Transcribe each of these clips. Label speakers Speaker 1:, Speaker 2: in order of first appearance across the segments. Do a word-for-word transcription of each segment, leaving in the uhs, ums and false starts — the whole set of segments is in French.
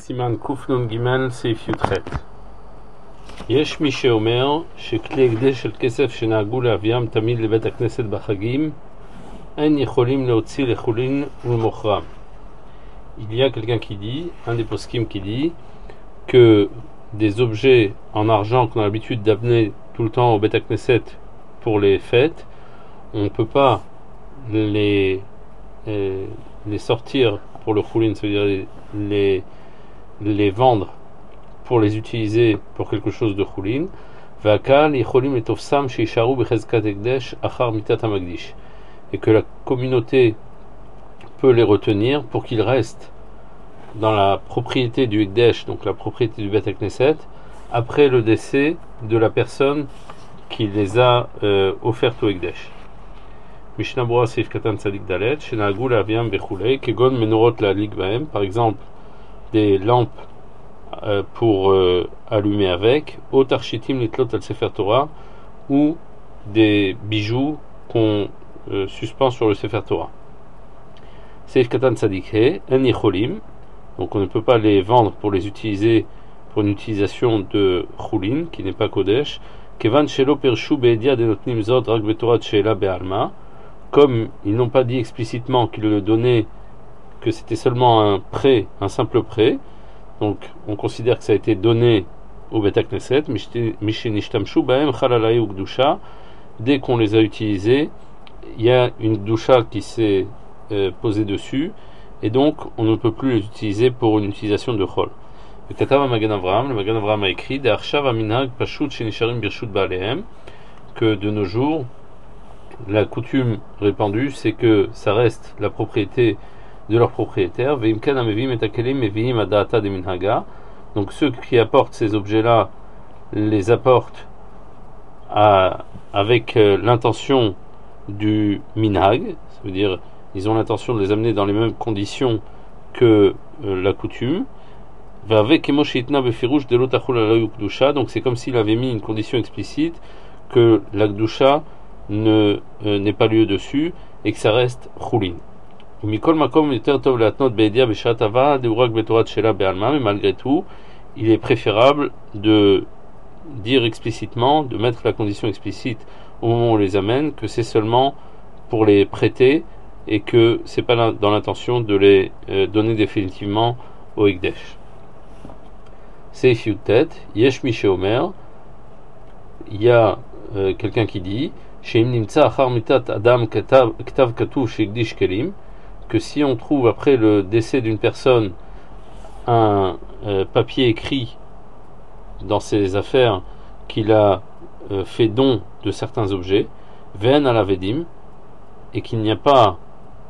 Speaker 1: סימן קנ"ג סעיף י"ח. יש מי שאומר שכלי הקדש של כסף שנהגו להביאם תמיד לבית הכנסת בחגים אין יכולים להוציא לחולין ולמוכרם. Il y a quelqu'un qui dit, un des poskim qui dit que des objets en argent qu'on a l'habitude d'amener tout le temps au Beit Knesset pour les fêtes, on ne peut pas les, euh, les sortir pour le choulin, c'est-à-dire les, les, les vendre pour les utiliser pour quelque chose de choulin. Et que la communauté peut les retenir pour qu'ils restent dans la propriété du Ekdesh, donc la propriété du Beit Knesset, après le décès de la personne qui les a euh, offertes au Ekdesh. Mishnah Berurah Seif Katan Tzadik Dalet, Shenahagu Lehaviam Bechulei, Kegon Menorot Lahadlik Bahem, par exemple des lampes euh, pour euh, allumer avec, ou Tarshitim Litlot al Sefer Torah, ou des bijoux qu'on euh, suspend sur le Sefer Torah. Seif Katan Tzadik He, En Yecholim, donc on ne peut pas les vendre pour les utiliser pour une utilisation de Choulin, qui n'est pas Kodesh, Kevan Shelo Pershu Be'edia Denotnim Zod Rak Betorat Sheela Be'alma, comme ils n'ont pas dit explicitement qu'ils le donnaient, que c'était seulement un prêt, un simple prêt, donc on considère que ça a été donné au Beit Knesset, Mishenishtamshu Bahem Chalalai Ukdusha, dès qu'on les a utilisés, il y a une Gdusha qui s'est euh, posée dessus, et donc on ne peut plus les utiliser pour une utilisation de Chol. Le Katav Magen Avraham, le Magen Avraham a écrit De'arshav Aminhag Pashut Shenisharim Birshut Baalehem, que de nos jours, la coutume répandue, c'est que ça reste la propriété de leur propriétaire. Veimkan Amevim et Akelim Mevim Adaata de Minhaga. Donc ceux qui apportent ces objets-là les apportent à, avec euh, l'intention du minhag, ça veut dire ils ont l'intention de les amener dans les mêmes conditions que euh, la coutume. Donc c'est comme s'il avait mis une condition explicite que la Gdusha ne euh, n'ait pas lieu dessus et que ça reste choulin. Mais malgré tout, il est préférable de dire explicitement, de mettre la condition explicite au moment où on les amène, que c'est seulement pour les prêter et que c'est pas dans l'intention de les euh, donner définitivement au Ekdesh. Seif Yud-Tet, Yesh Mi Sheomer, il y a euh, quelqu'un qui dit que si on trouve après le décès d'une personne un euh, papier écrit dans ses affaires qu'il a euh, fait don de certains objets, Ven alavedim, et qu'il n'y a pas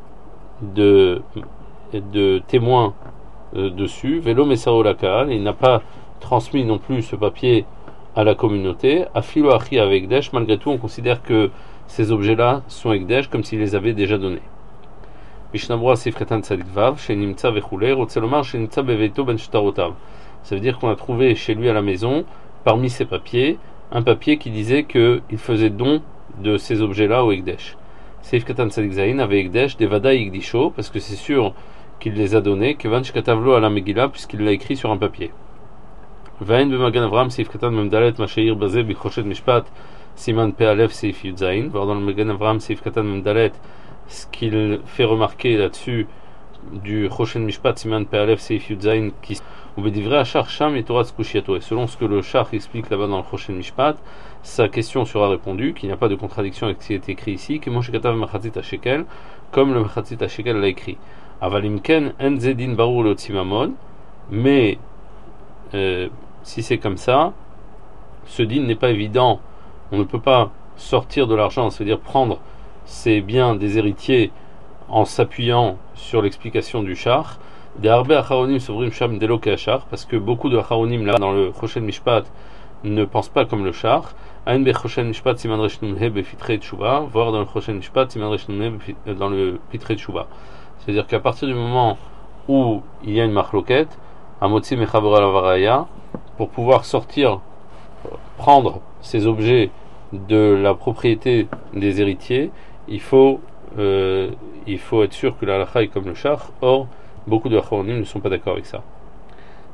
Speaker 1: de, de témoin euh, dessus, Velo Mesaro Lakal, il n'a pas transmis non plus ce papier à la communauté, Afilo Achi avec Ekdesh, malgré tout on considère que ces objets-là sont Ekdesh comme s'il les avait déjà donnés. Mishnah Berurah Seif Katan Tzadik Vav, Shenimtza Vechulei, Rotzelomar Shenimtza Beveito Ben Shtarotav. Ça veut dire qu'on a trouvé chez lui à la maison, parmi ses papiers, un papier qui disait qu'il faisait don de ces objets-là au Ekdesh. Seif Katan Tzadik Zayin avec Ekdesh, Devada Yigdisho, parce que c'est sûr qu'il les a donnés, Kevan Shkatavlo à la Megillah, puisqu'il l'a écrit sur un papier. Vain B'Magen Avraham Seif Katan Memdalet Masheir Bazeh Bichoshet Mishpat Siman Pe Alef Seif Yud Zayin. Voir dans le Magen Avraham Seif Katan Memdalet ce qu'il fait remarquer là-dessus du Choshen Mishpat Siman Pe Alef Seif Yud Zayin qui ou Bedivre Achar Sham et Torah Kushiato. Et selon ce que le Shach explique là-bas dans le Choshen Mishpat, sa question sera répondue, qu'il n'y a pas de contradiction avec ce qui est écrit ici, que Moshe Katav Machatzit HaShekel, comme le Machatzit HaShekel l'a écrit. Avalimken En Zedin Barur Leotzimamon, mais euh, si c'est comme ça, ce din n'est pas évident. On ne peut pas sortir de l'argent, c'est-à-dire prendre ces biens des héritiers en s'appuyant sur l'explication du Shach. Des Harbe Acharonim Sovrim Sham Delo Keachar, parce que beaucoup de Acharonim là dans le Choshen Mishpat ne pensent pas comme le Shach. Ain Be Choshen Mishpat Siman Resh Nun He Befitrei Tshuva, voir dans le Choshen Mishpat Siman Resh Nun He dans le Pitrei Tshuva. C'est-à-dire qu'à partir du moment où il y a une machloket, Amotzi Mechaber Alavaraya, pour pouvoir sortir, prendre ces objets de la propriété des héritiers, il faut, euh, il faut être sûr que la halakha est comme le shach. Or, beaucoup de Acharonim ne sont pas d'accord avec ça.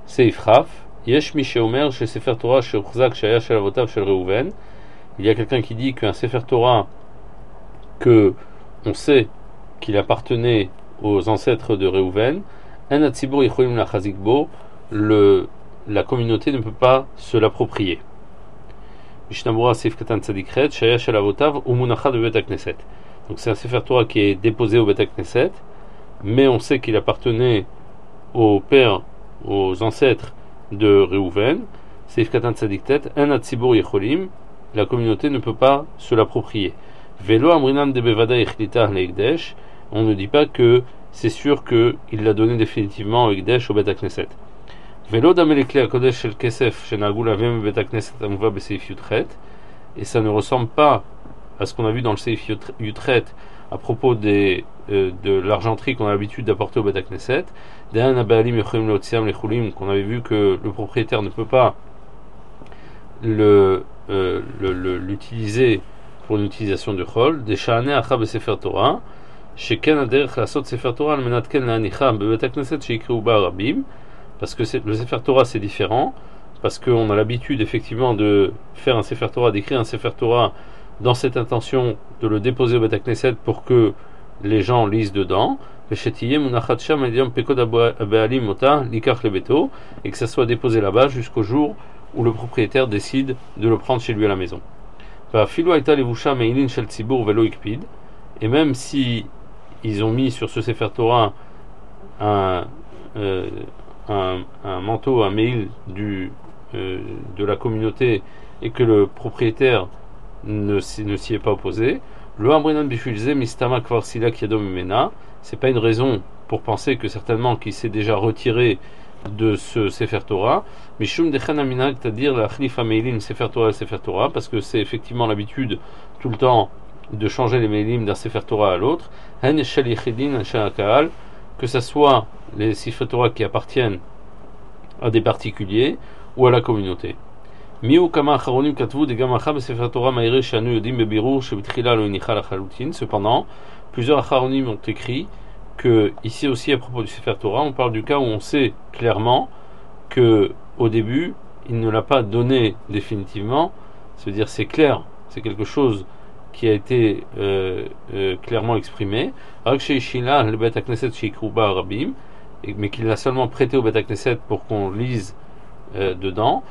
Speaker 1: Seif Raf, Yesh Mi Sheomer chez Sefer Torah chez Uchzak Shaya Shel Avotav Shel Reuven. Il y a quelqu'un qui dit qu'un Sefer Torah que on sait qu'il appartenait aux ancêtres de Reuven, En Hatzibur Yicholim Lachazik Bo, le la communauté ne peut pas se l'approprier. Mishnah Seif Katan Tzadikret Shaya Shel Avotav Umunacha de Bet HaKnesset. Donc c'est un Sefer Torah qui est déposé au Bet HaKnesset, mais on sait qu'il appartenait au père, aux ancêtres de Reuven. Seif Katan Tzadiktet En Hatzibur Yicholim, la communauté ne peut pas se l'approprier. Velo Amrinan de Bevada Echlita Leikdesh, on ne dit pas que c'est sûr qu'il l'a donné définitivement au Ekdesh au Bet HaKnesset. Velo Damelekli HaKodesh Shel Kesef Shenagu Lavem Bet HaKnesset Amuva Beseif Yutret, et ça ne ressemble pas à ce qu'on a vu dans le Seif Yutret à propos des, euh, de l'argenterie qu'on a l'habitude d'apporter au Bet HaKnesset, d'An Abalim Yochim Leotziam Lechulim, qu'on avait vu que le propriétaire ne peut pas le, euh, le, le, l'utiliser pour une utilisation du chol, des Sha'ane Acha Besefer Torah, Sheken Aderech Lasot Sefer Torah Al Menat Ken La'anicha Bebet HaKnesset Sheikriu Ba Rabim, parce que c'est, le Sefer Torah c'est différent, parce qu'on a l'habitude effectivement de faire un Sefer Torah, d'écrire un Sefer Torah dans cette intention de le déposer au Bet HaKnesset pour que les gens lisent dedans, et que ça soit déposé là-bas jusqu'au jour où le propriétaire décide de le prendre chez lui à la maison. Et même si ils ont mis sur ce Sefer Torah un, euh, un, un manteau, un mail du, euh, de la communauté, et que le propriétaire ne, ne s'y est pas opposé, le Ambrinan Bifulze Mistama Kvarsila Kiadom Mena, c'est pas une raison pour penser que certainement qu'il s'est déjà retiré de ce Sefer Torah, Mishum Dechan Aminag, c'est-à-dire la Khlifa Meilim Sefer Torah et Sefer Torah, parce que c'est effectivement l'habitude tout le temps de changer les Meilim d'un Sefer Torah à l'autre, Hen Shel Yechidin Shel Kaal, que ce soit les Sefer Torah qui appartiennent à des particuliers ou à la communauté. Miu Kama Acharonim Katvu de Gamacha Sefer Torah Maïre Shanu Yodim Bebirur Shebitchila Lo Inicha Lachalutin. Cependant, plusieurs Acharonim ont écrit que ici aussi à propos du Sefer Torah, on parle du cas où on sait clairement que au début il ne l'a pas donné définitivement, c'est-à-dire c'est clair, c'est quelque chose qui a été euh, euh, clairement exprimé, mais qu'il l'a seulement prêté au Bet HaKnesset pour qu'on lise euh, dedans.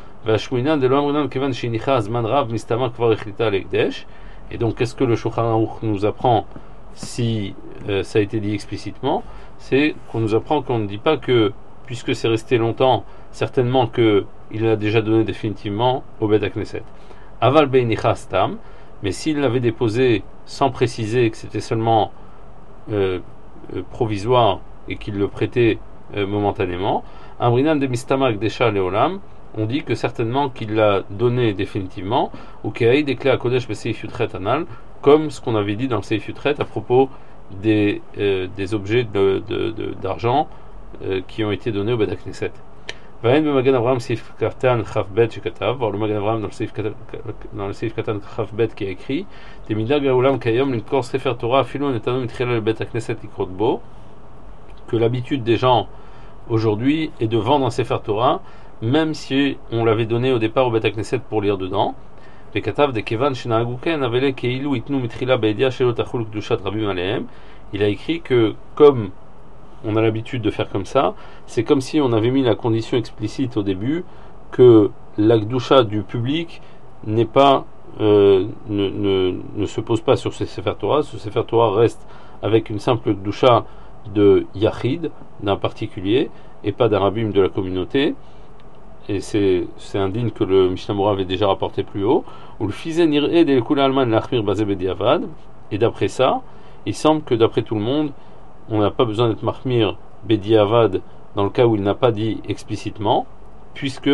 Speaker 1: Et donc qu'est-ce que le Shulchan Aruch nous apprend si euh, ça a été dit explicitement? C'est qu'on nous apprend qu'on ne dit pas que puisque c'est resté longtemps, certainement qu'il l'a déjà donné définitivement au Bet HaKnesset. Aval beinicha stam, mais s'il l'avait déposé sans préciser que c'était seulement euh, euh, provisoire et qu'il le prêtait euh, momentanément, Amrinan de mistamak desha leolam, on dit que certainement qu'il l'a donné définitivement, ou qu'il des clés à Kodesh Beseif Yutret Anal, comme ce qu'on avait dit dans le Seif Yutret à propos des, euh, des objets de, de, de, d'argent euh, qui ont été donnés au Bet HaKnesset. Vahen b'Magen Avraham Seif Katan Chavbet Shekatav, voir le Magen Avraham dans le Seif Katan, dans le Seif Katan Chavbet qui a écrit, des midag ha'olam kayom l'imkor Sefer Torah afilo netanu mitchila le Bet HaKnesset likrot bo, que l'habitude des gens aujourd'hui est de vendre un Sefer Torah, même si on l'avait donné au départ au Bet HaKnesset pour lire dedans. Les Katav de Kevan Shenaguken avele keilu itnu mitrila be'edia shelo tachul kdushat rabim alehem. Il a écrit que comme on a l'habitude de faire comme ça, c'est comme si on avait mis la condition explicite au début que la kdusha du public n'est pas euh, ne, ne, ne se pose pas sur ce Sefer Torah. Ce Sefer Torah reste avec une simple kdusha de yachid, d'un particulier, et pas d'un rabbin de la communauté. Et c'est, c'est indigne que le Mishnah Mora avait déjà rapporté plus haut, où le fizen iré del kula alman l'achmir basé bediavad, et d'après ça, il semble que d'après tout le monde, on n'a pas besoin d'être mahmir bediavad dans le cas où il n'a pas dit explicitement, puisque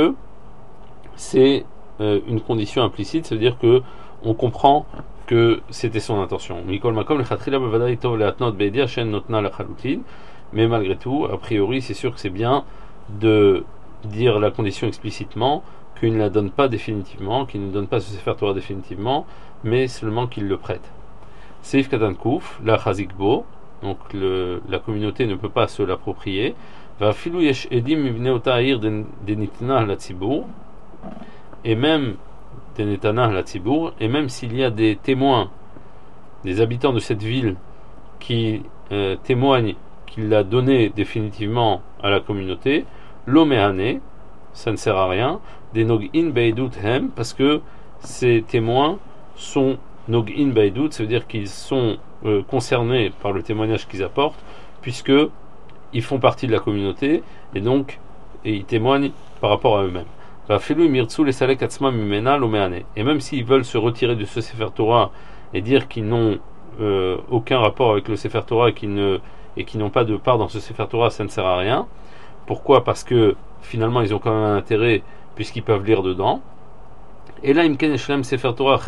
Speaker 1: c'est euh, une condition implicite, ça veut dire que on comprend que c'était son intention. Mikol makom lechatrila bevadai tov leatnot bedia shen notna lechalutin, mais malgré tout, a priori, c'est sûr que c'est bien de dire la condition explicitement, qu'il ne la donne pas définitivement, qu'il ne donne pas ce Sefer Torah définitivement, mais seulement qu'il le prête. Seif Katan Kouf, la Chazikbo, donc le, la communauté ne peut pas se l'approprier. ואפילו יש עדים מבני אותה העיר דניתנה לציבור, et même דניתנה לציבור, et même s'il y a des témoins, des habitants de cette ville qui euh, témoignent qu'il l'a donné définitivement à la communauté, l'oméhané, ça ne sert à rien, des nog'in beidut hem, parce que ces témoins sont nog'in beidut, ça veut dire qu'ils sont euh, concernés par le témoignage qu'ils apportent, puisque ils font partie de la communauté, et donc et ils témoignent par rapport à eux-mêmes. Et même s'ils veulent se retirer de ce Sefer Torah et dire qu'ils n'ont euh, aucun rapport avec le Sefer Torah et qu'ils ne, et qui n'ont pas de part dans ce Sefer Torah, ça ne sert à rien. Pourquoi? Parce que finalement ils ont quand même un intérêt puisqu'ils peuvent lire dedans. Et là, Sefer Torah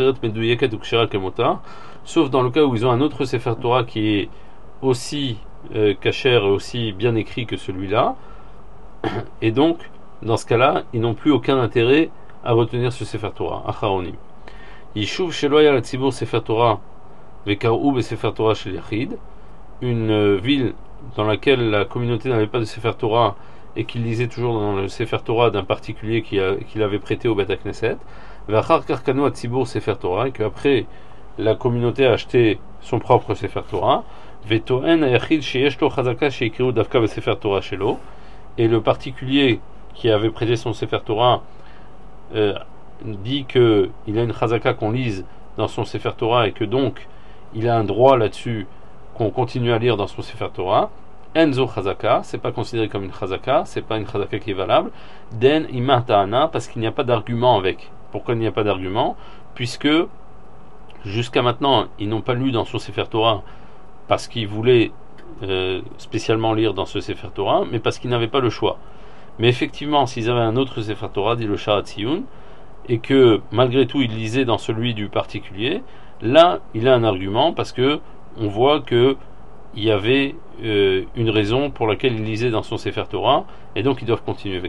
Speaker 1: sauf dans le cas où ils ont un autre Sefer Torah qui est aussi euh, kasher et aussi bien écrit que celui-là, et donc dans ce cas-là, ils n'ont plus aucun intérêt à retenir ce Sefer Torah. Acharonim. Yishuv sheloya la tzibur Sefer Torah vekaru be Sefer Torah shel yachid, une ville dans laquelle la communauté n'avait pas de Sefer Torah et qu'il lisait toujours dans le Sefer Torah d'un particulier qui, a, qui l'avait prêté au Beth Knesset, vachar karkanu atzibur Sefer Torah, et qu'après la communauté a acheté son propre Sefer Torah, vetoen ayachid sheyesh lo chazaka sheikriu davka be Sefer Torah shelo, et le particulier qui avait prêté son Sefer Torah euh, dit que il a une chazaka qu'on lise dans son Sefer Torah et que donc il a un droit là-dessus qu'on continue à lire dans son Sefer Torah. Enzo chazaka, c'est pas considéré comme une chazaka, c'est pas une chazaka qui est valable. Den imah ta'ana, parce qu'il n'y a pas d'argument avec. Pourquoi il n'y a pas d'argument? Puisque jusqu'à maintenant ils n'ont pas lu dans son Sefer Torah parce qu'ils voulaient euh, spécialement lire dans ce Sefer Torah, mais parce qu'ils n'avaient pas le choix. Mais effectivement, s'ils avaient un autre Sefer Torah, dit le Sharat Tziyun, et que malgré tout ils lisaient dans celui du particulier, là il a un argument parce que on voit que il y avait euh, une raison pour laquelle il lisait dans son Sefer Torah, et donc ils doivent continuer.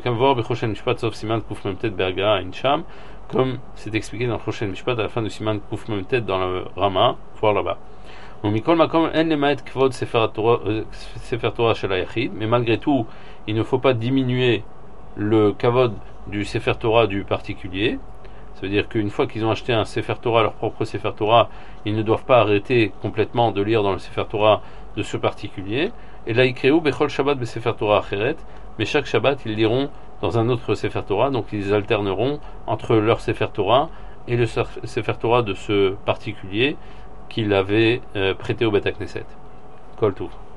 Speaker 1: Comme c'est expliqué dans le Choshen Mishpat à la fin de Siman Kuf Memtet dans le Rama, voir là-bas. Mais malgré tout, il ne faut pas diminuer le kavod du Sefer Torah du particulier. Ça veut dire qu'une fois qu'ils ont acheté un Sefer Torah, leur propre Sefer Torah, ils ne doivent pas arrêter complètement de lire dans le Sefer Torah de ce particulier. Et là, Ikreu Bechol Shabbat be Sefer Torah Acheret, mais chaque Shabbat, ils liront dans un autre Sefer Torah, donc ils alterneront entre leur Sefer Torah et le Sefer Torah de ce particulier qu'il avait euh, prêté au Beth Knesset. Kol Tuv.